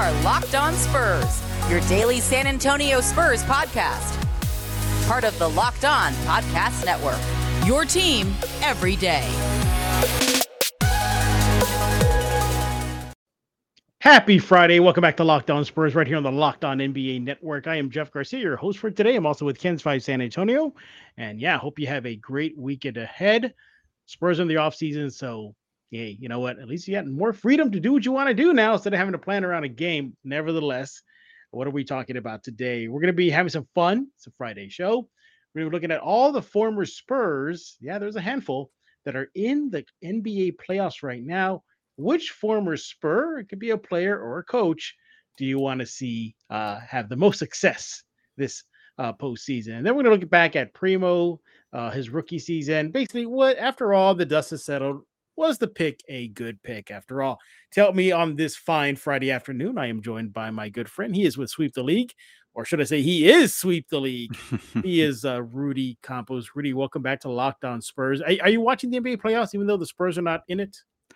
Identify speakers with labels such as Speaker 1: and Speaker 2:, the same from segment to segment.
Speaker 1: are Locked On Spurs, your daily San Antonio Spurs podcast. Part of the Locked On Podcast Network, your team every day.
Speaker 2: Happy Friday. Welcome back to Locked On Spurs right here on the Locked On NBA Network. I am Jeff Garcia, your host for today. I'm also with Ken's 5 San Antonio. And yeah, hope you have a great weekend ahead. Spurs in the offseason, so hey, you know what? At least you got more freedom to do what you want to do now instead of having to plan around a game. Nevertheless, what are we talking about today? We're going to be having some fun. It's a Friday show. We're going to be looking at all the former Spurs. Yeah, there's a handful that are in the NBA playoffs right now. Which former Spur, it could be a player or a coach, do you want to see have the most success this postseason? And then we're going to look back at Primo, his rookie season. Basically, what after all the dust has settled, was the pick a good pick after all? To help me on this fine Friday afternoon, I am joined by my good friend. He is with Sweep the League, or should I say he is Sweep the League. He is Rudy Campos. Rudy, welcome back to Locked On Spurs. Are you watching the NBA playoffs even though the Spurs are not in it?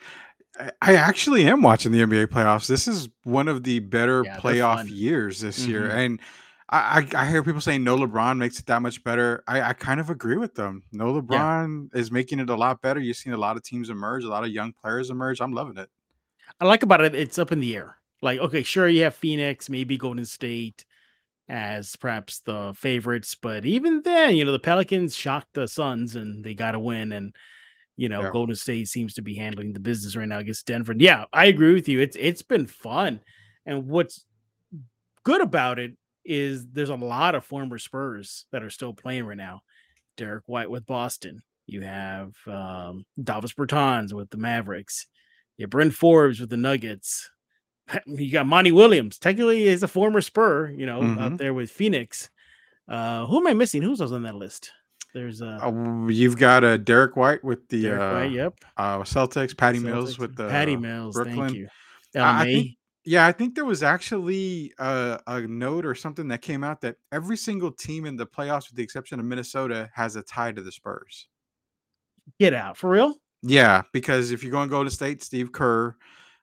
Speaker 3: I actually am watching the NBA playoffs. This is one of the better playoff years this year. And I hear people saying no LeBron makes it that much better. I kind of agree with them. No LeBron is making it a lot better. You've seen a lot of teams emerge, a lot of young players emerge. I'm loving it.
Speaker 2: I like about it, it's up in the air. Like, okay, sure, you have Phoenix, maybe Golden State as perhaps the favorites. But even then, the Pelicans shocked the Suns and they got to win. And Golden State seems to be handling the business right now against Denver. Yeah, I agree with you. It's been fun. And what's good about it is there's a lot of former Spurs that are still playing right now. Derek White with Boston. You have Davis Bertans with the Mavericks. You have Bryn Forbes with the Nuggets. You got Monty Williams. Technically, is a former Spur, out there with Phoenix. Who am I missing? Who's on that list? There's
Speaker 3: you've got Derek White with the
Speaker 2: Celtics,
Speaker 3: Patty Mills with the
Speaker 2: Patty Mills.
Speaker 3: Brooklyn.
Speaker 2: Thank you.
Speaker 3: I think there was actually a note or something that came out that every single team in the playoffs, with the exception of Minnesota, has a tie to the Spurs.
Speaker 2: Get out for real?
Speaker 3: Yeah, because if you're going to Golden State, Steve Kerr,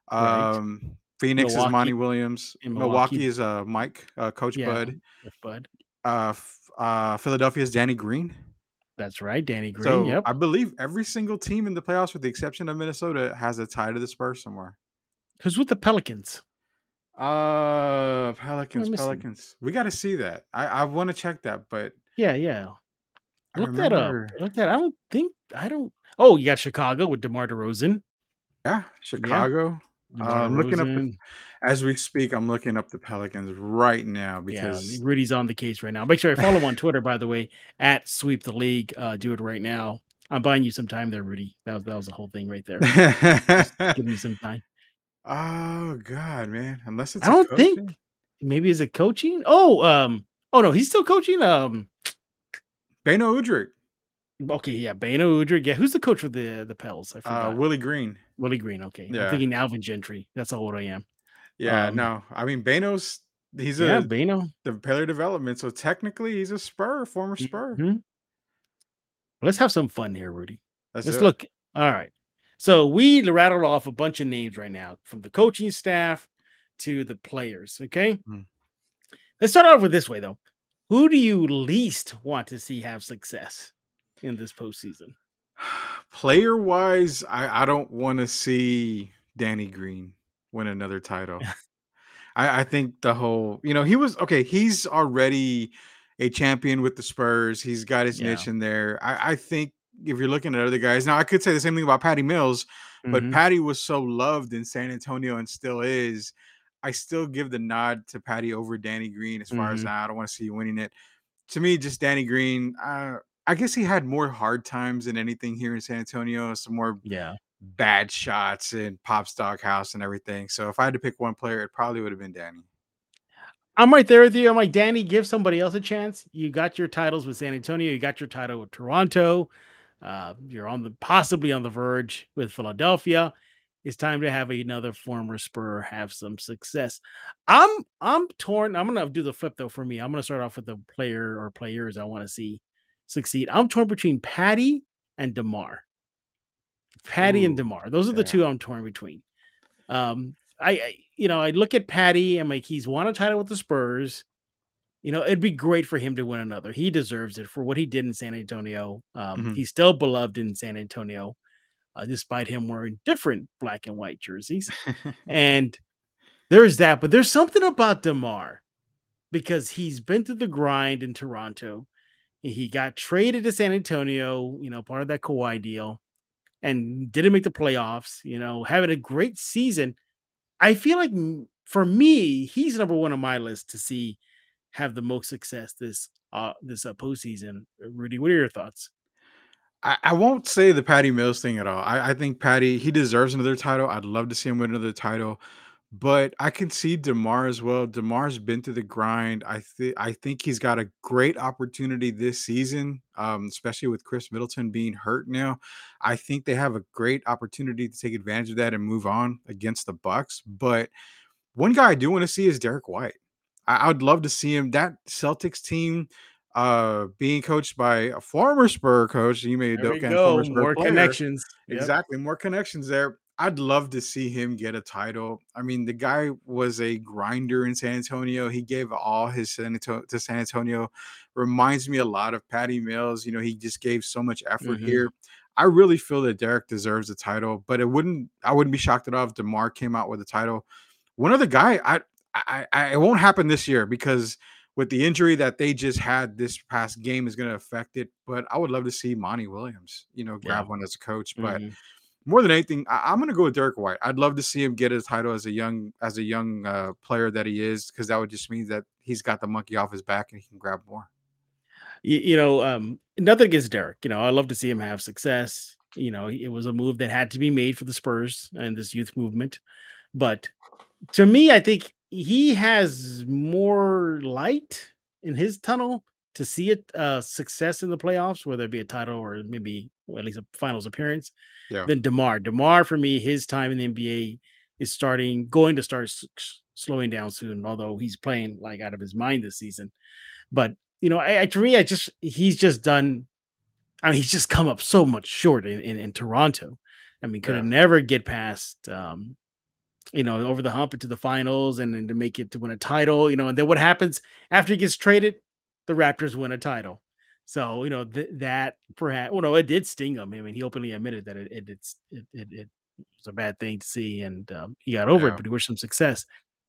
Speaker 3: Phoenix is Monty Williams, Milwaukee is Mike, Coach Bud, Philadelphia is Danny Green.
Speaker 2: That's right, Danny Green.
Speaker 3: So I believe every single team in the playoffs, with the exception of Minnesota, has a tie to the Spurs somewhere.
Speaker 2: Who's with the Pelicans?
Speaker 3: Pelicans. We got to see that. I want to check that, but
Speaker 2: Look that up. I don't. Oh, you got Chicago with DeMar DeRozan.
Speaker 3: Yeah, Chicago. I'm looking up as we speak. I'm looking up the Pelicans right now because
Speaker 2: Rudy's on the case right now. Make sure I follow him on Twitter, by the way, at Sweep the League. Do it right now. I'm buying you some time there, Rudy. That was the whole thing right there. Give me some time.
Speaker 3: Oh God, man! Unless it's
Speaker 2: I don't think maybe is it coaching. Oh no, he's still coaching.
Speaker 3: Beno Udrih.
Speaker 2: Okay, yeah, Beno Udrih. Yeah, who's the coach for the Pels? I forgot.
Speaker 3: Willie Green.
Speaker 2: Willie Green. Okay,
Speaker 3: yeah.
Speaker 2: I'm thinking Alvin Gentry. That's how old I am.
Speaker 3: Yeah, no, I mean Beno's
Speaker 2: Beno,
Speaker 3: the player development. So technically, he's a former Spur.
Speaker 2: Mm-hmm. Let's have some fun here, Rudy.
Speaker 3: Let's
Speaker 2: look. All right. So we rattled off a bunch of names right now, from the coaching staff to the players. Okay. Let's start off with this way though. Who do you least want to see have success in this postseason?
Speaker 3: Player wise, I don't want to see Danny Green win another title. I think the whole, he's already a champion with the Spurs. He's got his niche in there. I think if you're looking at other guys, now I could say the same thing about Patty Mills, but Patty was so loved in San Antonio and still is. I still give the nod to Patty over Danny Green as far as I don't want to see you winning it. To me, just Danny Green, I guess he had more hard times than anything here in San Antonio. Some more bad shots in Pop's Doghouse and everything. So if I had to pick one player, it probably would have been Danny.
Speaker 2: I'm right there with you. I'm like, Danny, give somebody else a chance. You got your titles with San Antonio. You got your title with Toronto. You're possibly on the verge with Philadelphia. It's time to have another former Spur have some success. I'm torn. I'm gonna do the flip though. For me, I'm gonna start off with the player or players I want to see succeed. I'm torn between Patty and DeMar. Patty and DeMar. Those are the two I'm torn between. I look at Patty. I'm like, he's won a title with the Spurs. It'd be great for him to win another. He deserves it for what he did in San Antonio.
Speaker 3: Mhm.
Speaker 2: He's still beloved in San Antonio, despite him wearing different black and white jerseys. And there's that, but there's something about DeMar because he's been through the grind in Toronto. He got traded to San Antonio, part of that Kawhi deal, and didn't make the playoffs, having a great season. I feel like for me, he's number one on my list to see have the most success this postseason. Rudy, what are your thoughts?
Speaker 3: I won't say the Patty Mills thing at all. I think Patty, he deserves another title. I'd love to see him win another title, but I can see DeMar as well. DeMar's been through the grind. I think he's got a great opportunity this season, especially with Chris Middleton being hurt now. I think they have a great opportunity to take advantage of that and move on against the Bucks. But one guy I do want to see is Derek White. I'd love to see him. That Celtics team, being coached by a former Spur coach, you made
Speaker 2: There we
Speaker 3: and former
Speaker 2: go.
Speaker 3: Spur
Speaker 2: More
Speaker 3: player.
Speaker 2: connections. Yep.
Speaker 3: Exactly, more connections there. I'd love to see him get a title. I mean, the guy was a grinder in San Antonio. He gave all his to San Antonio. Reminds me a lot of Patty Mills. He just gave so much effort
Speaker 2: Mhm.
Speaker 3: here. I really feel that Derek deserves a title, but I wouldn't be shocked at all if DeMar came out with a title. One other guy, it won't happen this year because with the injury that they just had this past game is going to affect it. But I would love to see Monty Williams,
Speaker 2: Yeah.
Speaker 3: grab one as a coach. But
Speaker 2: Mhm.
Speaker 3: more than anything, I'm going to go with Derek White. I'd love to see him get his title as a young player that he is, because that would just mean that he's got the monkey off his back and he can grab more.
Speaker 2: Nothing against Derek. I love to see him have success. It was a move that had to be made for the Spurs and this youth movement. But to me, I think he has more light in his tunnel to see it success in the playoffs, whether it be a title or maybe at least a finals appearance,
Speaker 3: Yeah.
Speaker 2: than DeMar. DeMar, for me, his time in the NBA is going to start slowing down soon, although he's playing like out of his mind this season. But for me, he's just done. I mean, he's just come up so much short in Toronto. I mean, could
Speaker 3: Yeah.
Speaker 2: have never get past over the hump into the finals and then to make it to win a title, and then what happens after he gets traded? The Raptors win a title. So, that perhaps, well, no, it did sting him. I mean, he openly admitted that it was a bad thing to see, and he got over it,
Speaker 3: Yeah.
Speaker 2: but he wished him success.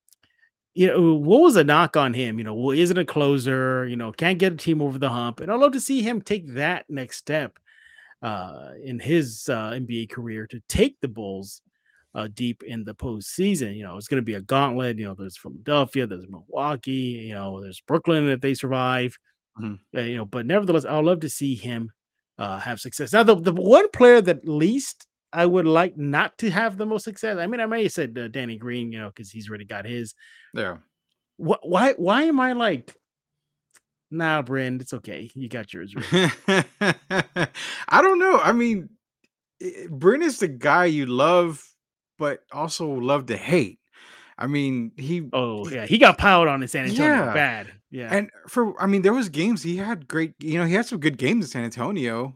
Speaker 2: What was a knock on him? Well, isn't a closer, can't get a team over the hump. And I'd love to see him take that next step in his NBA career to take the Bulls deep in the postseason. It's going to be a gauntlet. There's Philadelphia, there's Milwaukee, there's Brooklyn if they survive.
Speaker 3: Mhm.
Speaker 2: But nevertheless, I'd love to see him have success. Now, the one player that least I would like not to have the most success. I mean, I may have said Danny Green, because he's already got his.
Speaker 3: Yeah.
Speaker 2: Why am I like, nah, Brand, it's okay. You got yours.
Speaker 3: I don't know. I mean, Bryn is the guy you love, but also love to hate. I mean,
Speaker 2: Oh, yeah. He got piled on in San Antonio.
Speaker 3: yeah.
Speaker 2: Bad. Yeah.
Speaker 3: And I mean, there was games he had great, he had some good games in San Antonio.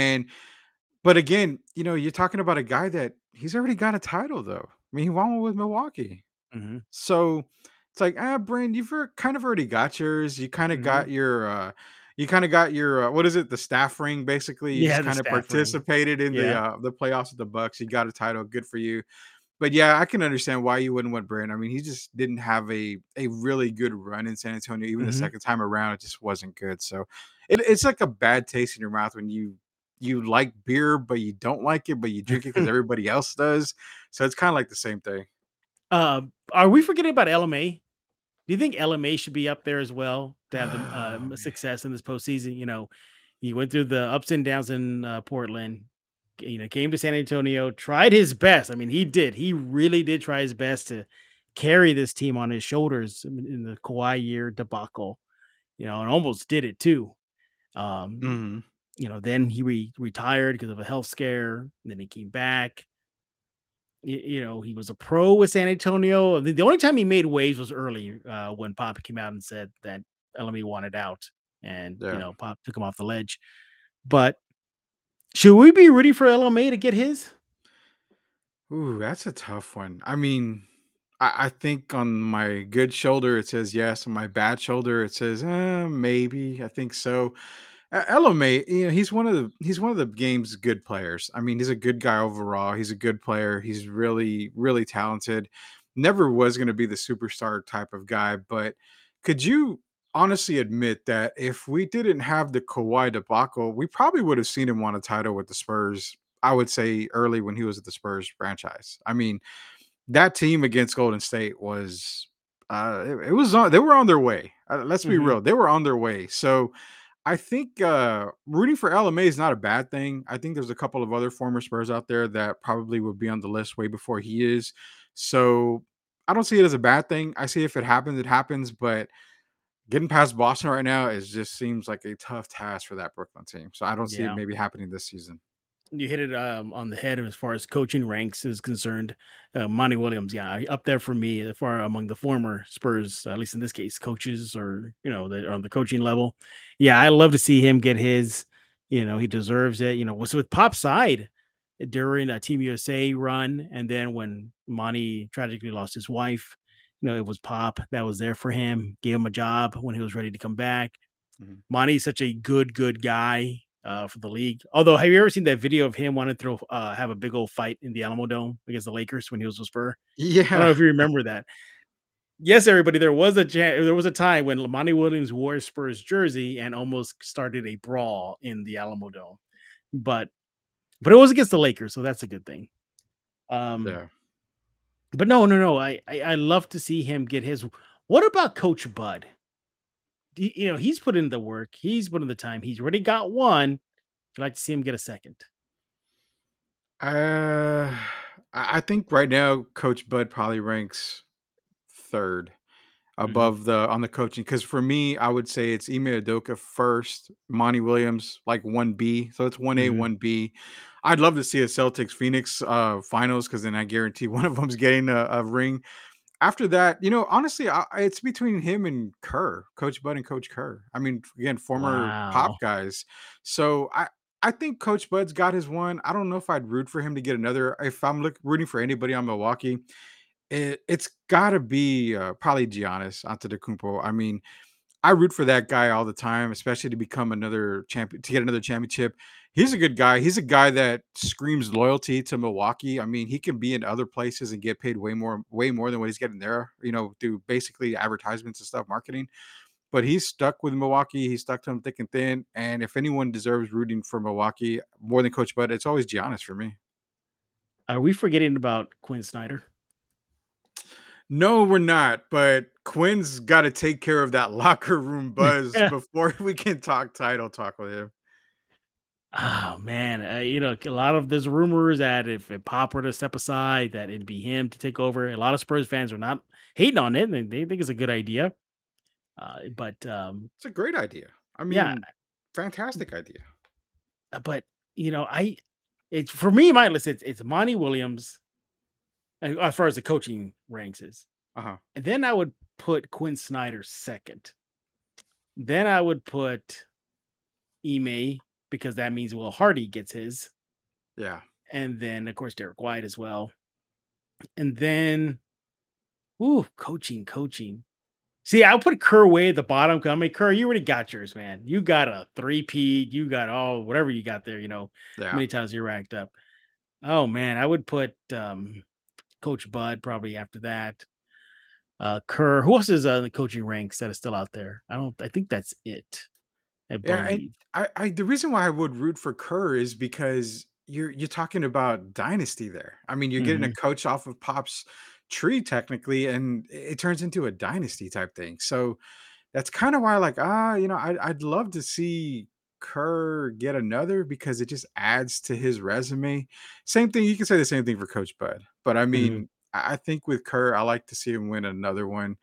Speaker 3: But again, you're talking about a guy that he's already got a title though. I mean, he won one with Milwaukee.
Speaker 2: Hmm.
Speaker 3: So it's like, Brand, kind of already got yours.
Speaker 2: Hmm.
Speaker 3: You kind of got your what is it? The staff ring, basically. You
Speaker 2: Yeah,
Speaker 3: just
Speaker 2: the
Speaker 3: kind of
Speaker 2: staff ring.
Speaker 3: participated in
Speaker 2: Yeah.
Speaker 3: the playoffs with the Bucks. You got a title. Good for you. But yeah, I can understand why you wouldn't want Brand. I mean, he just didn't have a really good run in San Antonio. Even the
Speaker 2: Hmm.
Speaker 3: second time around, it just wasn't good. So it's like a bad taste in your mouth when you like beer, but you don't like it, but you drink it because everybody else does. So it's kind of like the same thing.
Speaker 2: Are we forgetting about LMA? Do you think LMA should be up there as well to have the success in this postseason? He went through the ups and downs in Portland. Came to San Antonio, tried his best. I mean, he did. He really did try his best to carry this team on his shoulders in the Kawhi year debacle. And almost did it too. Um,
Speaker 3: Mhm.
Speaker 2: then he retired because of a health scare. And then he came back. He was a pro with San Antonio. The only time he made waves was early when Pop came out and said that LME wanted out, and
Speaker 3: Yeah.
Speaker 2: Pop took him off the ledge. But should we be ready for LMA to get his?
Speaker 3: Ooh, that's a tough one. I mean, I think on my good shoulder it says yes, on my bad shoulder it says maybe. I think so. LMA, he's one of the game's good players. I mean, he's a good guy overall. He's a good player. He's really really talented. Never was going to be the superstar type of guy, but could you honestly admit that if we didn't have the Kawhi debacle, we probably would have seen him win a title with the Spurs? I would say early when he was at the Spurs franchise. I mean, that team against Golden State was it was on, they were on their way. Let's be
Speaker 2: Hmm.
Speaker 3: real, they were on their way. So I think rooting for LMA is not a bad thing. I think there's a couple of other former Spurs out there that probably would be on the list way before he is. So I don't see it as a bad thing. I see if it happens, it happens. But getting past Boston right now is just seems like a tough task for that Brooklyn team. So I don't see it
Speaker 2: Yeah.
Speaker 3: maybe happening this season.
Speaker 2: You hit it on the head as far as coaching ranks is concerned. Monty Williams, yeah, up there for me, as far among the former Spurs, at least in this case, coaches or that are on the coaching level. Yeah, I love to see him get his. He deserves it. Was with Pop's side during a Team USA run, and then when Monty tragically lost his wife, it was Pop that was there for him, gave him a job when he was ready to come back.
Speaker 3: Mhm.
Speaker 2: Monty's such a good guy for the league. Although, have you ever seen that video of him wanting to have a big old fight in the Alamo Dome against the Lakers when he was with Spur? I don't
Speaker 3: Yeah.
Speaker 2: know if you remember that. Yes, everybody, there was a time when Monty Williams wore Spurs jersey and almost started a brawl in the Alamo Dome, but it was against the Lakers, so that's a good thing. Um,
Speaker 3: Yeah.
Speaker 2: but no. I love to see him get his. What about Coach Bud? He's put in the work. He's put in the time. He's already got one. I'd like to see him get a second.
Speaker 3: I think right now Coach Bud probably ranks third
Speaker 2: Mhm,
Speaker 3: above the on the coaching. Because for me, I would say it's Ime Udoka first, Monty Williams like 1B. So it's 1A,
Speaker 2: mhm.
Speaker 3: 1B. I'd love to see a Celtics Phoenix finals because then I guarantee one of them's getting a ring. After that, honestly, it's between him and Kerr, Coach Bud and Coach Kerr. I mean, again, former
Speaker 2: Wow.
Speaker 3: Pop guys. So I think Coach Bud's got his one. I don't know if I'd root for him to get another. If I'm rooting for anybody on Milwaukee, it's got to be probably Giannis Antetokounmpo. I mean, I root for that guy all the time, especially to become another champion, to get another championship. He's a good guy. He's a guy that screams loyalty to Milwaukee. I mean, he can be in other places and get paid way more than what he's getting there, through basically advertisements and stuff, marketing. But he's stuck with Milwaukee. He's stuck to him thick and thin. And if anyone deserves rooting for Milwaukee more than Coach Bud, it's always Giannis for me.
Speaker 2: Are we forgetting about Quinn Snyder?
Speaker 3: No, we're not. But Quinn's got to take care of that locker room buzz before we can talk title talk with him.
Speaker 2: Oh man, a lot of there's rumors that if Pop were to step aside, that it'd be him to take over. A lot of Spurs fans are not hating on it, and they think it's a good idea. But
Speaker 3: It's a great idea. I
Speaker 2: yeah,
Speaker 3: mean, fantastic idea.
Speaker 2: but I it's for me, my list. It's Monty Williams as far as the coaching ranks is,
Speaker 3: Uh-huh.
Speaker 2: and then I would put Quinn Snyder second. Then I would put Ime because that means Will Hardy gets his,
Speaker 3: Yeah.
Speaker 2: and then of course Derek White as well, and then ooh, coaching. See, I'll put Kerr way at the bottom. 'Cause, I mean, Kerr, you already got yours, man. You got a three-peat. You got all whatever you got there. How
Speaker 3: Yeah.
Speaker 2: many times you racked up. Oh man, I would put Coach Bud probably after that. Kerr. Who else is the coaching ranks that is still out there? I don't. I think that's it. I
Speaker 3: Yeah, and
Speaker 2: believe.
Speaker 3: I the reason why I would root for Kerr is because you're talking about dynasty there. I mean, you're getting a
Speaker 2: Hmm.
Speaker 3: coach off of Pop's tree technically, and it turns into a dynasty type thing. So that's kind of why, like, I'd love to see Kerr get another because it just adds to his resume. Same thing, you can say the same thing for Coach Bud, but I
Speaker 2: Hmm.
Speaker 3: mean, I think with Kerr, I like to see him win another one,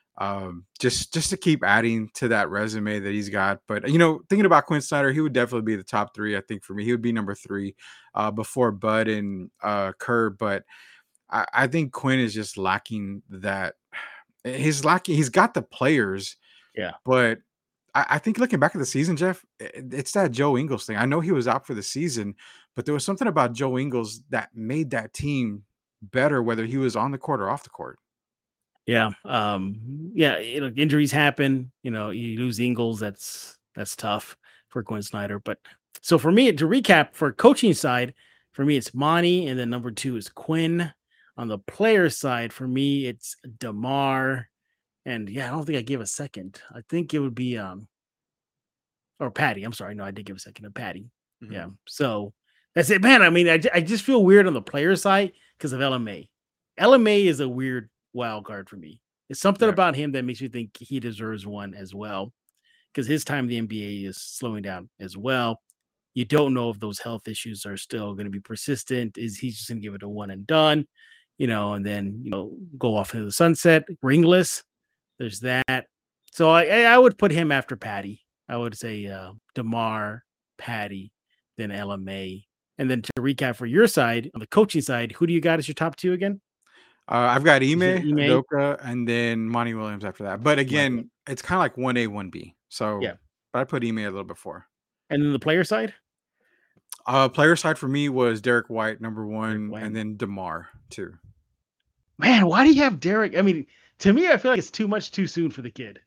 Speaker 3: just to keep adding to that resume that he's got. But thinking about Quinn Snyder, he would definitely be the top three. I think for me, he would be number three, before Bud and Kerr. But I think Quinn is just lacking that. He's lacking. He's got the players,
Speaker 2: Yeah.
Speaker 3: but I think looking back at the season, Jeff, it's that Joe Ingles thing. I know he was out for the season, but there was something about Joe Ingles that made that team better, whether he was on the court or off the court.
Speaker 2: Yeah. Yeah. Injuries happen. You lose Ingles. That's tough for Quinn Snyder. But so for me, to recap, for coaching side, for me it's Monty, and then number 2 is Quinn. On the player side, for me it's DeMar, and yeah, I don't think I gave a second. I think it would be or Patty. I'm sorry, no, I did give a second to Patty.
Speaker 3: Mhm.
Speaker 2: Yeah. So that's it, man. I mean, I just feel weird on the player side because of LMA. LMA is a weird wild card for me. It's something
Speaker 3: Yeah.
Speaker 2: about him that makes me think he deserves one as well, because his time in the NBA is slowing down as well. You don't know if those health issues are still going to be persistent. Is he just going to give it a one and done, and then go off into the sunset, ringless? There's that. So I would put him after Patty. I would say DeMar, Patty, then LMA. And then to recap for your side, on the coaching side, who do you got as your top 2 again?
Speaker 3: I've got
Speaker 2: You said
Speaker 3: Ime
Speaker 2: Ime?
Speaker 3: Udoka and then Monty Williams after that. But
Speaker 2: Money.
Speaker 3: again, it's kind of like 1A, 1B. So,
Speaker 2: Yeah.
Speaker 3: but I put Ime a little before.
Speaker 2: And then the player side?
Speaker 3: Player side for me was Derek White, number
Speaker 2: Derek
Speaker 3: 1,
Speaker 2: White.
Speaker 3: and then DeMar, 2.
Speaker 2: Man, why do you have Derek? I mean, to me, I feel like it's too much too soon for the kid.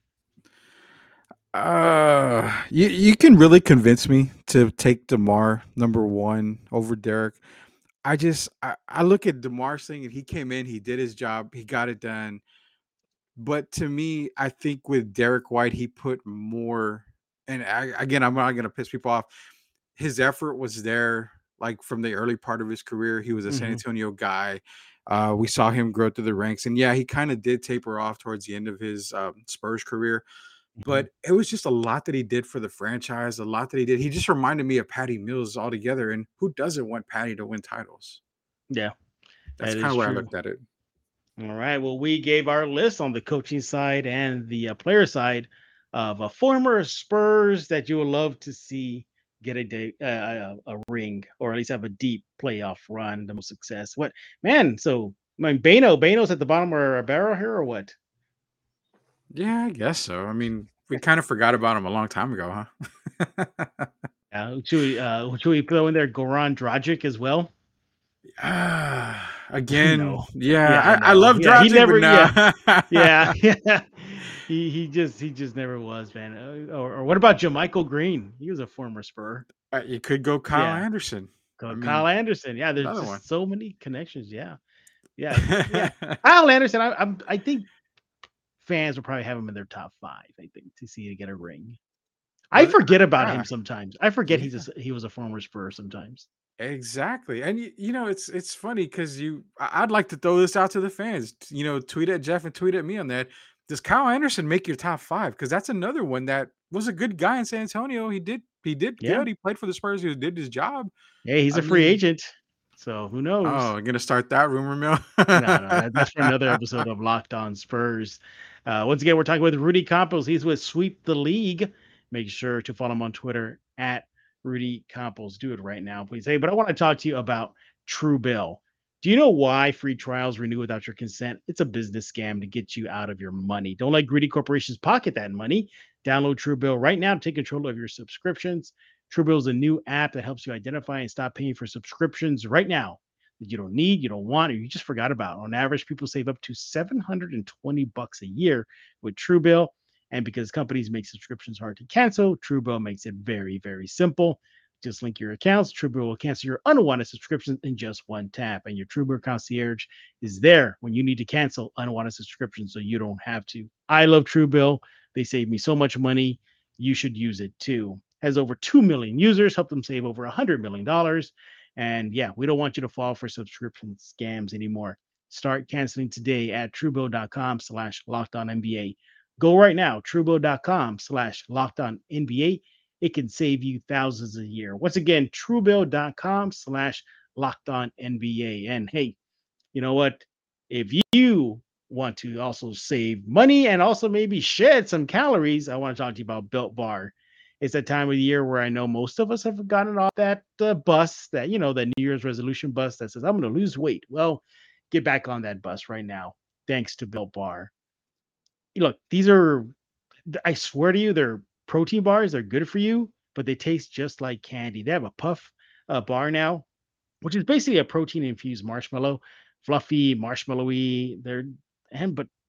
Speaker 3: You can really convince me to take DeMar number 1 over Derek. I look at DeMar's thing, and he came in, he did his job, he got it done. But to me, I think with Derek White, he put more. And again, I'm not going to piss people off. His effort was there, like from the early part of his career. He was a San
Speaker 2: Mhm.
Speaker 3: Antonio guy. We saw him grow through the ranks, and yeah, he kind of did taper off towards the end of his Spurs career.
Speaker 2: Mhm.
Speaker 3: But it was just a lot that he did for the franchise, a lot that he did. He just reminded me of Patty Mills altogether. And who doesn't want Patty to win titles?
Speaker 2: Yeah,
Speaker 3: That's
Speaker 2: that
Speaker 3: kind
Speaker 2: is
Speaker 3: of where I
Speaker 2: true.
Speaker 3: looked at it.
Speaker 2: All right. Well, we gave our list on the coaching side and the player side of a former Spurs that you would love to see get a ring, or at least have a deep playoff run, the most success. What, man? So, I mean, Bano's at the bottom of our barrel here, or what?
Speaker 3: Yeah, I guess so. I mean, we kind of forgot about him a long time ago, huh?
Speaker 2: Should we throw in there Goran Dragic as well?
Speaker 3: Again,
Speaker 2: No. Yeah, I
Speaker 3: yeah, I
Speaker 2: know.
Speaker 3: love
Speaker 2: Yeah, he
Speaker 3: Dragic, but
Speaker 2: never. Yeah,
Speaker 3: nah.
Speaker 2: yeah, yeah. He just never was, man. Or what about Jamichael Green? He was a former Spur.
Speaker 3: You could go Kyle
Speaker 2: Yeah,
Speaker 3: Anderson. I
Speaker 2: Kyle
Speaker 3: mean,
Speaker 2: Anderson. Yeah, there's
Speaker 3: another one.
Speaker 2: just so many connections. Yeah, yeah, yeah. Kyle Anderson. I think fans will probably have him in their top 5. I think to see to get a ring. I
Speaker 3: But
Speaker 2: forget about him
Speaker 3: yeah,
Speaker 2: sometimes. I forget
Speaker 3: yeah,
Speaker 2: he was a former Spur sometimes.
Speaker 3: exactly. And it's funny because I'd like to throw this out to the fans. Tweet at Jeff and tweet at me on that. Does Kyle Anderson make your top 5? Because that's another one that was a good guy in San Antonio. He did
Speaker 2: Yeah.
Speaker 3: good. He played for the Spurs. He did his job.
Speaker 2: Hey, he's
Speaker 3: I
Speaker 2: a free
Speaker 3: mean,
Speaker 2: agent, so who knows?
Speaker 3: oh, I'm gonna start that rumor mill.
Speaker 2: No, no, that's for another episode of Locked On Spurs. Once again, we're talking with Rudy Campos. He's with Sweep the League. Make sure to follow him on Twitter at Rudy Campos. Do it right now, please. Hey, but I want to talk to you about Truebill. Do you know why free trials renew without your consent? It's a business scam to get you out of your money. Don't let greedy corporations pocket that money. Download Truebill right now to take control of your subscriptions. Truebill is a new app that helps you identify and stop paying for subscriptions right now that you don't need, you don't want, or you just forgot about. On average, people save up to $720 a year with Truebill. And because companies make subscriptions hard to cancel, Truebill makes it very, very simple. Just link your accounts. Truebill will cancel your unwanted subscriptions in just one tap. And your Truebill concierge is there when you need to cancel unwanted subscriptions so you don't have to. I love Truebill. They save me so much money. You should use it too. Has over 2 million users, help them save over $100 million. And yeah, we don't want you to fall for subscription scams anymore. Start canceling today at truebill.com/lockedonnba. Go right now, truebill.com/lockedonnba. It can save you thousands a year. Once again, truebill.com/lockedonnba. And hey, you know what? If you want to also save money and also maybe shed some calories, I want to talk to you about Built Bar. It's that time of the year where I know most of us have gotten off that bus, that, the New Year's resolution bus that says, I'm going to lose weight. Well, get back on that bus right now, thanks to Built Bar. Look, these are, I swear to you, they're protein bars. They're good for you, but they taste just like candy. They have a puff bar now, which is basically a protein infused marshmallow, fluffy, marshmallowy. But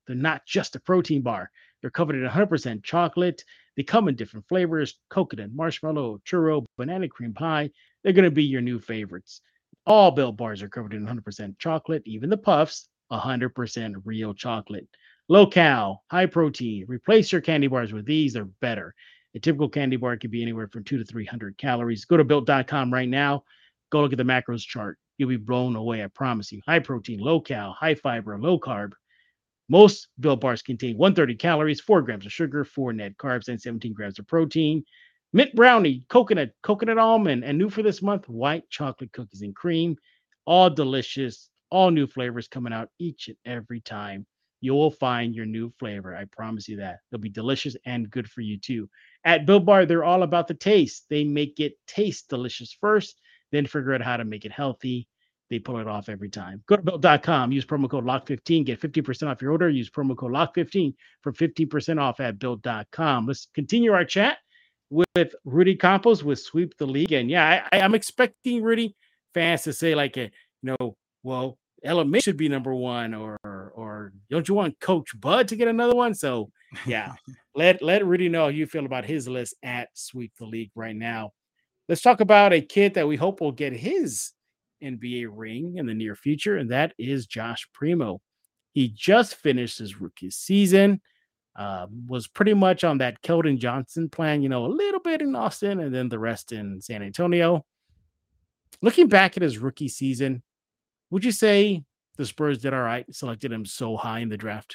Speaker 2: They're not just a protein bar. They're covered in 100% chocolate. They come in different flavors: coconut, marshmallow, churro, banana cream pie. They're going to be your new favorites. All Built Bars are covered in 100% chocolate, even the puffs, 100% real chocolate. Low cal, high protein. Replace your candy bars with these, they're better. A typical candy bar can be anywhere from 200 to 300 calories. Go to built.com right now. Go look at the macros chart. You'll be blown away, I promise you. High protein, low cal, high fiber, low carb. Most Built Bars contain 130 calories, 4 grams of sugar, 4 net carbs, and 17 grams of protein. Mint brownie, coconut almond, and new for this month, white chocolate cookies and cream. All delicious, all new flavors coming out each and every time. You will find your new flavor. I promise you that. They'll be delicious and good for you too. At Built Bar, they're all about the taste. They make it taste delicious first, then figure out how to make it healthy. They pull it off every time. Go to built.com, use promo code LOCK15, get 50% off your order. Use promo code LOCK15 for 15% off at built.com. Let's continue our chat with Rudy Campos with Sweep the League. And yeah, I'm expecting Rudy fans to say like, well, LMA should be number one, or don't you want Coach Bud to get another one? So yeah, let Rudy know how you feel about his list at Sweep the League right now. Let's talk about a kid that we hope will get his NBA ring in the near future, and that is Josh Primo. He just finished his rookie season, was pretty much on that Keldon Johnson plan, a little bit in Austin and then the rest in San Antonio. Looking back at his rookie season, would you say the Spurs did all right, selected him so high in the draft?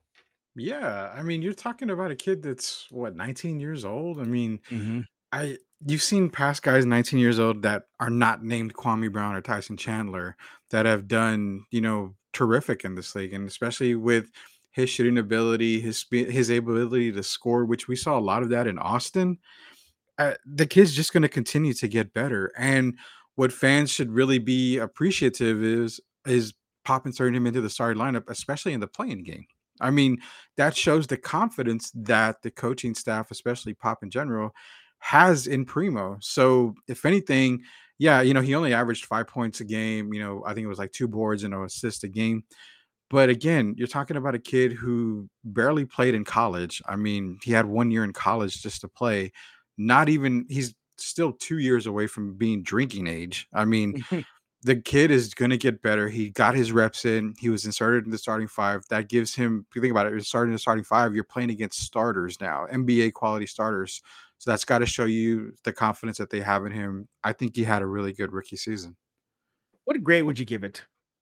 Speaker 3: Yeah, I mean, you're talking about a kid that's what, 19 years old. I mean,
Speaker 2: Mm-hmm.
Speaker 3: you've seen past guys 19 years old that are not named Kwame Brown or Tyson Chandler that have done, terrific in this league, and especially with his shooting ability, his ability to score, which we saw a lot of that in Austin. The kid's just going to continue to get better, and what fans should really be appreciative is Pop inserting him into the starting lineup, especially in the playing game. I mean, that shows the confidence that the coaching staff, especially Pop in general, has in Primo. So, if anything, yeah, he only averaged 5 points a game. I think it was like 2 boards and an assist a game. But again, you're talking about a kid who barely played in college. I mean, he had 1 year in college just to play. Not even, he's still 2 years away from being drinking age. I mean, the kid is going to get better. He got his reps in. He was inserted in the starting five. That gives him, if you think about it, you're starting the starting five. You're playing against starters now, NBA quality starters. So that's got to show you the confidence that they have in him. I think he had a really good rookie season.
Speaker 2: What grade would you give it?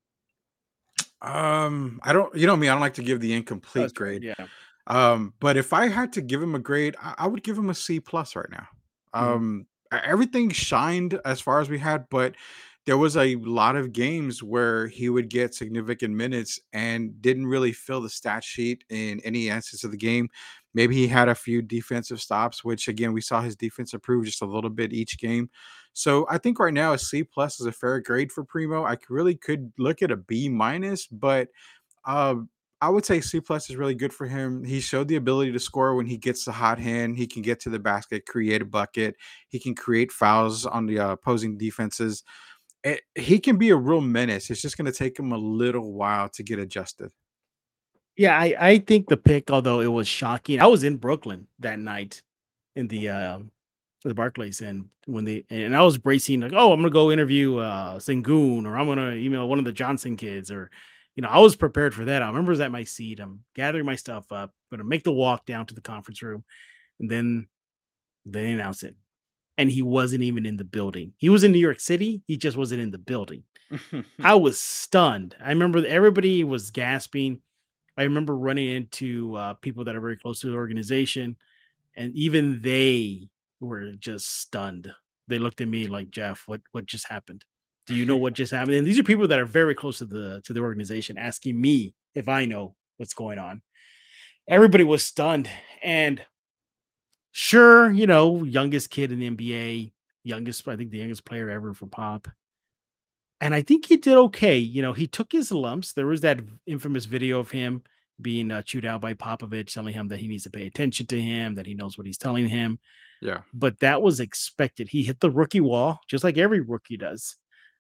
Speaker 3: I don't, me, I don't like to give the incomplete grade.
Speaker 2: Yeah.
Speaker 3: But if I had to give him a grade, I would give him a C plus right now.
Speaker 2: Mhm.
Speaker 3: Everything shined as far as we had, but there was a lot of games where he would get significant minutes and didn't really fill the stat sheet in any instance of the game. Maybe he had a few defensive stops, which again, we saw his defense improve just a little bit each game. So I think right now a C plus is a fair grade for Primo. I really could look at a B minus, but uh, I would say C plus is really good for him. He showed the ability to score when he gets the hot hand. He can get to the basket, create a bucket. He can create fouls on the opposing defenses. He can be a real menace. It's just going to take him a little while to get adjusted.
Speaker 2: Yeah, I think the pick, although it was shocking, I was in Brooklyn that night in the Barclays, and I was bracing like, oh, I'm gonna go interview Sengun, or I'm gonna email one of the Johnson kids, or I was prepared for that. I remember I was at my seat. I'm gathering my stuff up, gonna make the walk down to the conference room, and then they announced it, and he wasn't even in the building. He was in New York City. He just wasn't in the building. I was stunned. I remember everybody was gasping. I remember running into people that are very close to the organization, and even they were just stunned. They looked at me like, Jeff, what just happened? Do you know what just happened? And these are people that are very close to the organization asking me if I know what's going on. Everybody was stunned. And sure, youngest kid in the NBA, I think the youngest player ever for Pop. And I think he did okay. He took his lumps. There was that infamous video of him being chewed out by Popovich, telling him that he needs to pay attention to him, that he knows what he's telling him.
Speaker 3: Yeah.
Speaker 2: But that was expected. He hit the rookie wall, just like every rookie does.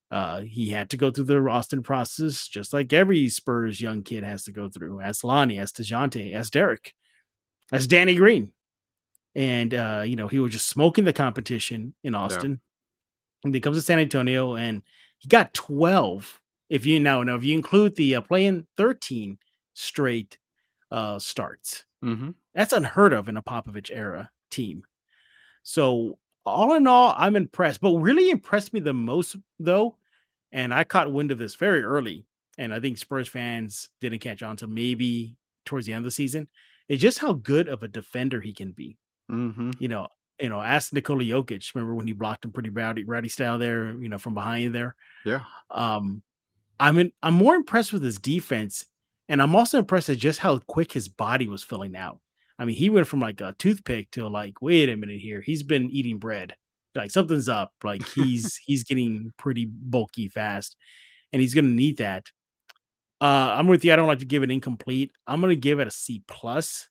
Speaker 2: He had to go through the Austin process, just like every Spurs young kid has to go through. As Lonnie, as DeJounte, as Derek, as Danny Green. And he was just smoking the competition in
Speaker 3: Yeah.
Speaker 2: Austin. And he comes to San Antonio and he got 12. If you if you include the playing 13 straight starts,
Speaker 3: Mm-hmm.
Speaker 2: that's unheard of in a Popovich era team. So all in all, I'm impressed. But really impressed me the most, though, and I caught wind of this very early, and I think Spurs fans didn't catch on to maybe towards the end of the season, is just how good of a defender he can be.
Speaker 3: Mm-hmm.
Speaker 2: You know, ask Nikola Jokic. Remember when he blocked him pretty rowdy style there, from behind there.
Speaker 3: Yeah.
Speaker 2: Um, I'm more impressed with his defense, and I'm also impressed at just how quick his body was filling out. I mean, he went from like a toothpick to like, wait a minute here, he's been eating bread. Like something's up. Like he's getting pretty bulky fast, and he's gonna need that. I'm with you. I don't like to give it incomplete. I'm gonna give it a C plus.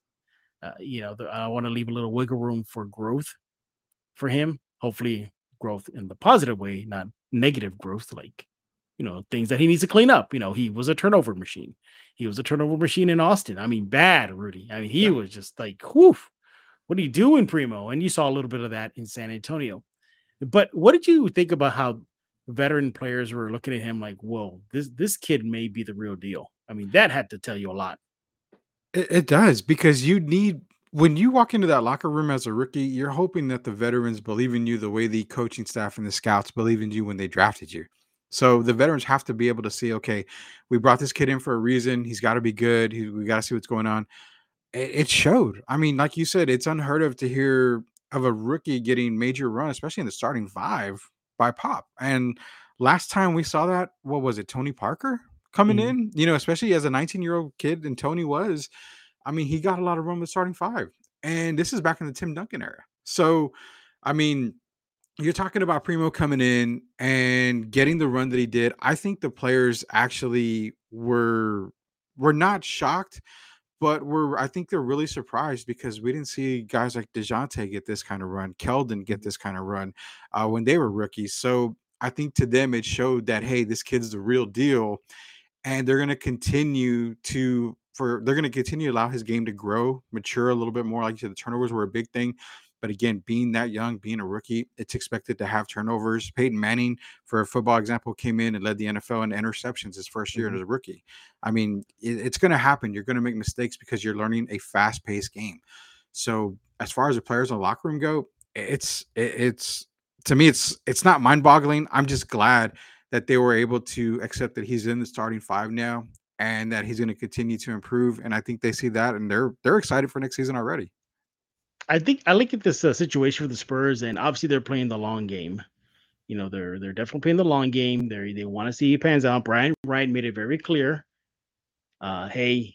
Speaker 2: I want to leave a little wiggle room for growth for him. Hopefully, growth in the positive way, not negative growth, like things that he needs to clean up. He was a turnover machine. He was a turnover machine in Austin. I mean, bad, Rudy. I mean, he was just like, whew, what are you doing, Primo? And you saw a little bit of that in San Antonio. But what did you think about how veteran players were looking at him like, whoa, this kid may be the real deal? I mean, that had to tell you a lot.
Speaker 3: It does, because when you walk into that locker room as a rookie, you're hoping that the veterans believe in you the way the coaching staff and the scouts believe in you when they drafted you. So the veterans have to be able to see, okay, we brought this kid in for a reason. He's got to be good. We got to see what's going on. It showed. I mean, like you said, it's unheard of to hear of a rookie getting major run, especially in the starting five by Pop. And last time we saw that, what was it, Tony Parker coming
Speaker 2: Mhm.
Speaker 3: in? Especially as a 19-year-old kid, and Tony was. I mean, he got a lot of run with starting five. And this is back in the Tim Duncan era. So, I mean, you're talking about Primo coming in and getting the run that he did. I think the players actually were not shocked, but I think they're really surprised, because we didn't see guys like DeJounte get this kind of run, Keldon get this kind of run when they were rookies. So I think to them it showed that, hey, this kid's the real deal, and they're going to continue to allow his game to grow, mature a little bit more. Like you said, the turnovers were a big thing. But again, being that young, being a rookie, it's expected to have turnovers. Peyton Manning, for a football example, came in and led the NFL in interceptions his first year
Speaker 2: Mhm.
Speaker 3: as a rookie. I mean, it's going to happen. You're going to make mistakes because you're learning a fast-paced game. So as far as the players in the locker room go, it's to me, it's not mind-boggling. I'm just glad that they were able to accept that he's in the starting five now, and that he's going to continue to improve. And I think they see that, and they're excited for next season already.
Speaker 2: I think I look at this situation for the Spurs, and obviously they're playing the long game. They're definitely playing the long game. They want to see it pans out. Brian Wright made it very clear. Hey,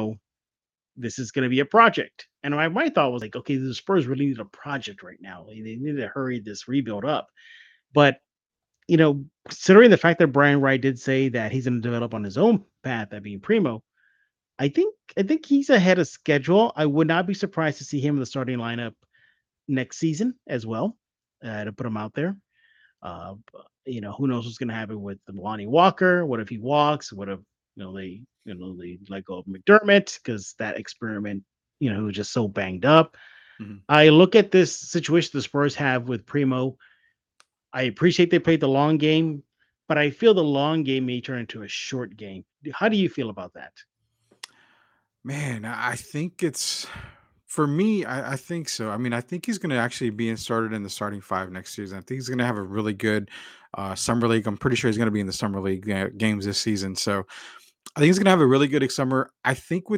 Speaker 2: this is going to be a project. And my thought was like, okay, the Spurs really need a project right now. They need to hurry this rebuild up. But considering the fact that Brian Wright did say that he's going to develop on his own path, that being Primo, I think he's ahead of schedule. I would not be surprised to see him in the starting lineup next season as well. To put him out there. Who knows what's going to happen with the Lonnie Walker? What if he walks? What if they let go of McDermott because that experiment, he was just so banged up.
Speaker 3: Mhm.
Speaker 2: I look at this situation the Spurs have with Primo. I appreciate they played the long game, but I feel the long game may turn into a short game. How do you feel about that?
Speaker 3: Man, I think it's for me. I think so. I mean, I think he's going to actually be started in the starting five next season. I think he's going to have a really good summer league. I'm pretty sure he's going to be in the summer league games this season. So I think he's going to have a really good summer. I think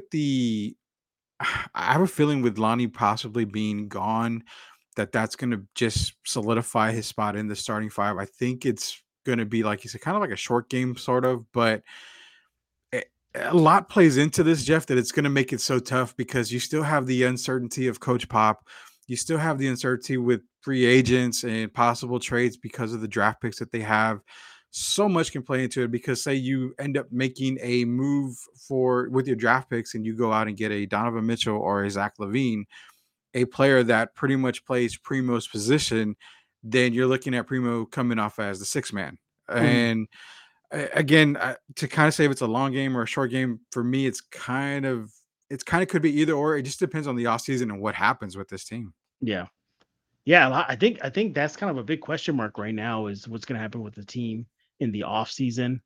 Speaker 3: I have a feeling with Lonnie possibly being gone, that's going to just solidify his spot in the starting five. I think it's going to be, like you said, kind of like a short game, sort of, but a a lot plays into this, Jeff, that it's going to make it so tough, because you still have the uncertainty of Coach Pop. You still have the uncertainty with free agents and possible trades because of the draft picks that they have. So much can play into it, because say you end up making a move with your draft picks, and you go out and get a Donovan Mitchell or a Zach Levine, a player that pretty much plays Primo's position, then you're looking at Primo coming off as the sixth man.
Speaker 2: Mhm.
Speaker 3: And again, to kind of say if it's a long game or a short game, for me, it's kind of could be either or. It just depends on the offseason and what happens with this team.
Speaker 2: Yeah. Yeah, I think that's kind of a big question mark right now is what's going to happen with the team in the off season.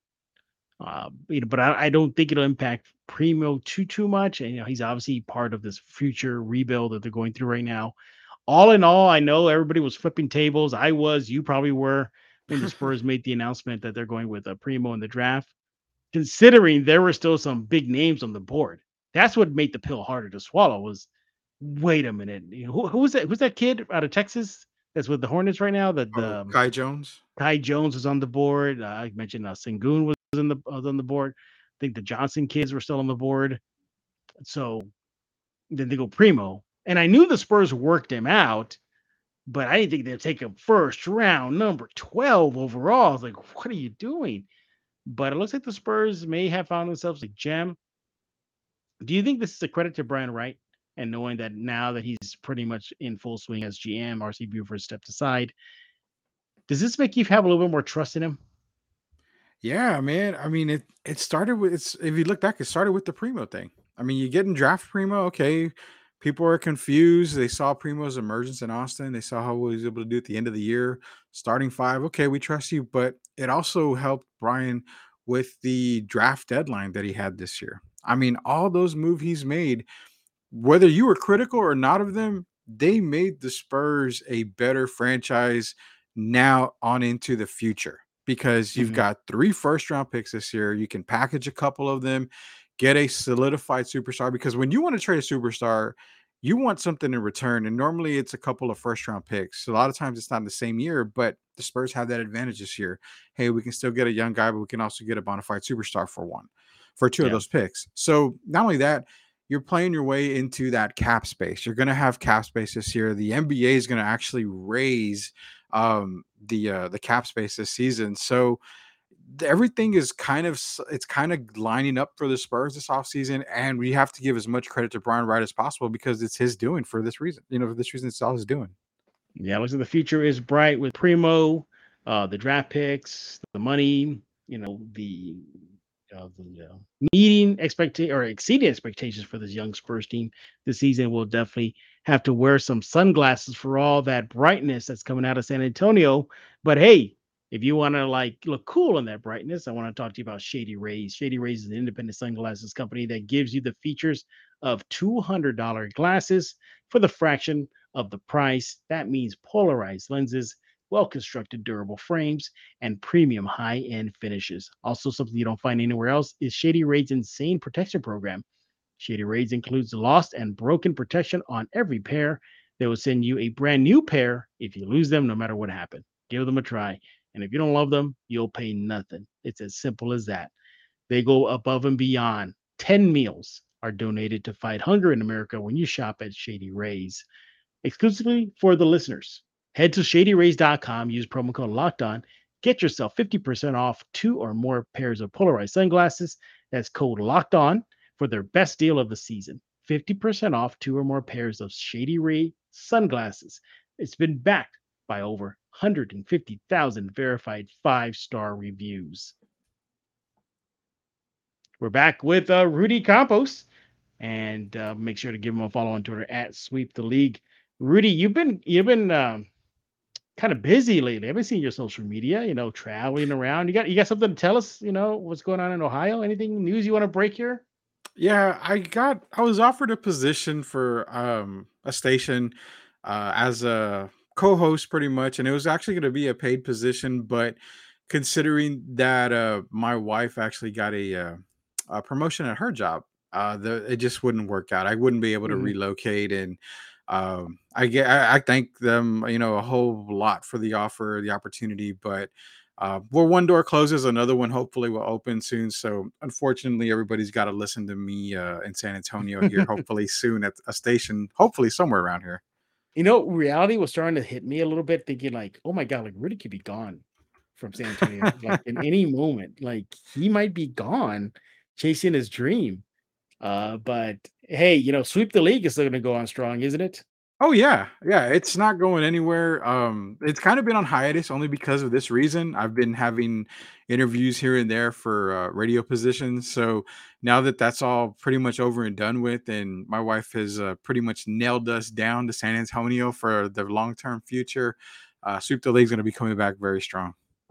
Speaker 2: But I don't think it'll impact Primo too much. And he's obviously part of this future rebuild that they're going through right now. All in all, I know everybody was flipping tables. I was, you probably were, when the Spurs made the announcement that they're going with Primo in the draft, considering there were still some big names on the board. That's what made the pill harder to swallow. Was wait a minute, who was that? Who's that kid out of Texas that's with the Hornets right now? That
Speaker 3: Oh,
Speaker 2: the
Speaker 3: Kai Jones.
Speaker 2: Ty Jones was on the board. I mentioned Sengun was on the board. I think the Johnson kids were still on the board. So then they go Primo, and I knew the Spurs worked him out, but I didn't think they'd take him first round, number 12 overall. I was like, what are you doing? But it looks like the Spurs may have found themselves a gem. Do you think this is a credit to Brian Wright and knowing that now that he's pretty much in full swing as GM, RC Buford stepped aside? Does this make you have a little bit more trust in him?
Speaker 3: Yeah, man. I mean, it started with it's if you look back, it started with the Primo thing. I mean, you get in draft Primo, okay. People are confused. They saw Primo's emergence in Austin. They saw how he was able to do at the end of the year, starting five. Okay, we trust you. But it also helped Brian with the draft deadline that he had this year. I mean, all those moves he's made, whether you were critical or not of them, they made the Spurs a better franchise now on into the future because you've
Speaker 2: Mhm.
Speaker 3: got 3 first round picks this year. You can package a couple of them, get a solidified superstar because when you want to trade a superstar, you want something in return. And normally it's a couple of first round picks. So a lot of times it's not in the same year, but the Spurs have that advantage this year. Hey, we can still get a young guy, but we can also get a bona fide superstar for two of
Speaker 2: Yeah.
Speaker 3: those picks. So not only that, you're playing your way into that cap space. You're going to have cap space this year. The NBA is going to actually raise the cap space this season. So everything is it's kind of lining up for the Spurs this offseason, and we have to give as much credit to Brian Wright as possible because it's his doing for this reason. For this reason, it's all his doing.
Speaker 2: Yeah, looks like the future is bright with Primo, the draft picks, the money, the meeting expectation or exceeding expectations for this young Spurs team this season. Will definitely have to wear some sunglasses for all that brightness that's coming out of San Antonio. But hey, if you want to like look cool in that brightness, I want to talk to you about Shady Rays. Shady Rays is an independent sunglasses company that gives you the features of $200 glasses for the fraction of the price. That means polarized lenses, well constructed, durable frames, and premium high end finishes. Also, something you don't find anywhere else is Shady Rays' insane protection program. Shady Rays includes lost and broken protection on every pair. They will send you a brand new pair if you lose them, no matter what happened. Give them a try. And if you don't love them, you'll pay nothing. It's as simple as that. They go above and beyond. 10 meals are donated to fight hunger in America when you shop at Shady Rays exclusively for the listeners. Head to shadyrays.com, use promo code locked on, get yourself 50% off 2 or more pairs of polarized sunglasses. That's code locked on for their best deal of the season. 50% off 2 or more pairs of Shady Ray sunglasses. It's been backed by over 150,000 verified 5-star reviews. We're back with Rudy Campos, and make sure to give him a follow on Twitter at Sweep the League. Rudy, you've been kind of busy lately. I've been seeing your social media, traveling around. You got something to tell us? What's going on in Ohio? Anything news you want to break here?
Speaker 3: Yeah, I was offered a position for a station as a co-host pretty much, and it was actually going to be a paid position, but considering that my wife actually got a promotion at her job, it just wouldn't work out. I wouldn't be able to
Speaker 2: Mhm.
Speaker 3: relocate, and I thank them, a whole lot for the offer, the opportunity, but where one door closes, another one hopefully will open soon. So unfortunately, everybody's got to listen to me in San Antonio here, hopefully soon at a station, hopefully somewhere around here.
Speaker 2: Reality was starting to hit me a little bit, thinking like, oh my God, like Rudy could be gone from San Antonio, like in any moment. Like he might be gone chasing his dream. But hey, Sweep the League is still gonna go on strong, isn't it?
Speaker 3: Oh yeah, yeah, it's not going anywhere. It's kind of been on hiatus only because of this reason. I've been having interviews here and there for radio positions. So now that that's all pretty much over and done with, and my wife has pretty much nailed us down to San Antonio for the long term future, Sweep the League's going to be coming back very strong.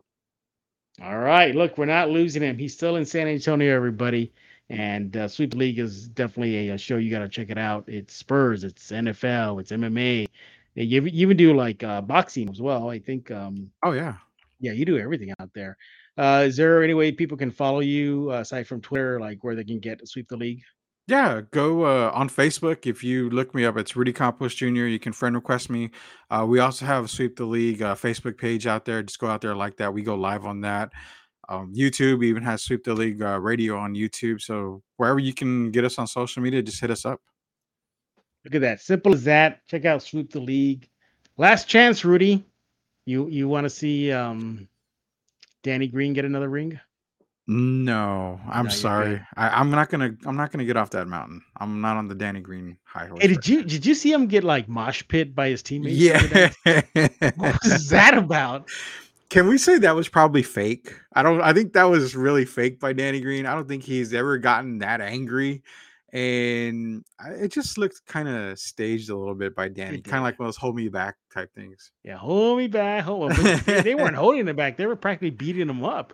Speaker 2: All right. Look, we're not losing him. He's still in San Antonio, everybody. And Sweep League is definitely a show you got to check it out. It's Spurs, it's NFL, it's MMA. You even do like boxing as well. I think,
Speaker 3: Oh yeah.
Speaker 2: yeah, you do everything out there. Is there any way people can follow you aside from Twitter, like where they can get Sweep the League?
Speaker 3: Yeah, go on Facebook. If you look me up, it's Rudy Campos Jr. You can friend request me. We also have a Sweep the League Facebook page out there. Just go out there like that. We go live on that. YouTube even has Sweep the League radio on YouTube. So wherever you can get us on social media, just hit us up.
Speaker 2: Look at that. Simple as that. Check out Sweep the League. Last chance, Rudy. You want to see Danny Green get another ring?
Speaker 3: No, I'm
Speaker 2: No, you're
Speaker 3: sorry.
Speaker 2: good.
Speaker 3: I'm not gonna get off that mountain. I'm not on the Danny Green high
Speaker 2: Hey,
Speaker 3: horse right
Speaker 2: did you see him get like mosh pit by his teammates the
Speaker 3: now.
Speaker 2: other night?
Speaker 3: Yeah.
Speaker 2: What was that about?
Speaker 3: Can we say that was probably fake? I think that was really fake by Danny Green. I don't think he's ever gotten that angry. And it just looked kind of staged a little bit by Danny,
Speaker 2: It
Speaker 3: kind of
Speaker 2: did.
Speaker 3: like one of those hold me back type things.
Speaker 2: Yeah, hold me back, hold on. But they weren't holding him back. They were practically beating him up.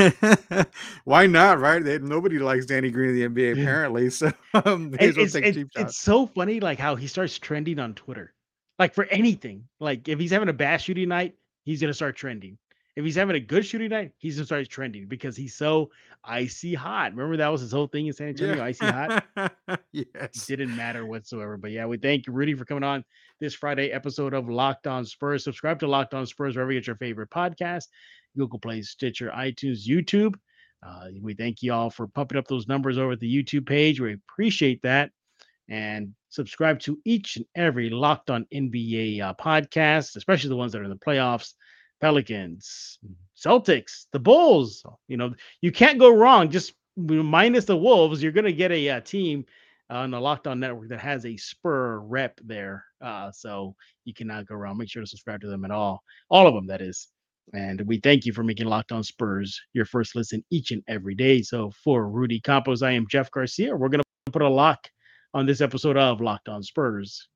Speaker 3: Why not, right? Nobody likes Danny Green in the NBA apparently, so they just want to take cheap
Speaker 2: It's
Speaker 3: shots.
Speaker 2: so funny, like how he starts trending on Twitter, like for anything. Like if he's having a bad shooting night, he's gonna start trending. If he's having a good shooting night, he's gonna start trending because he's so icy hot. Remember that was his whole thing in San
Speaker 3: Yeah.
Speaker 2: Antonio, icy hot.
Speaker 3: Yes.
Speaker 2: Didn't matter whatsoever. But yeah, we thank you, Rudy, for coming on this Friday episode of Locked On Spurs. Subscribe to Locked On Spurs wherever you get your favorite podcast, Google Play, Stitcher, iTunes, YouTube. We thank you all for pumping up those numbers over at the YouTube page. We appreciate that. And subscribe to each and every Locked On NBA podcast, especially the ones that are in the playoffs. Pelicans, Celtics, the Bulls. You can't go wrong. Just minus the Wolves, you're going to get a team on the Locked On Network that has a Spur rep there. So you cannot go wrong. Make sure to subscribe to them at all of them, that is. And we thank you for making Locked On Spurs your first listen each and every day. So for Rudy Campos, I am Jeff Garcia. We're going to put a lock on this episode of Locked On Spurs.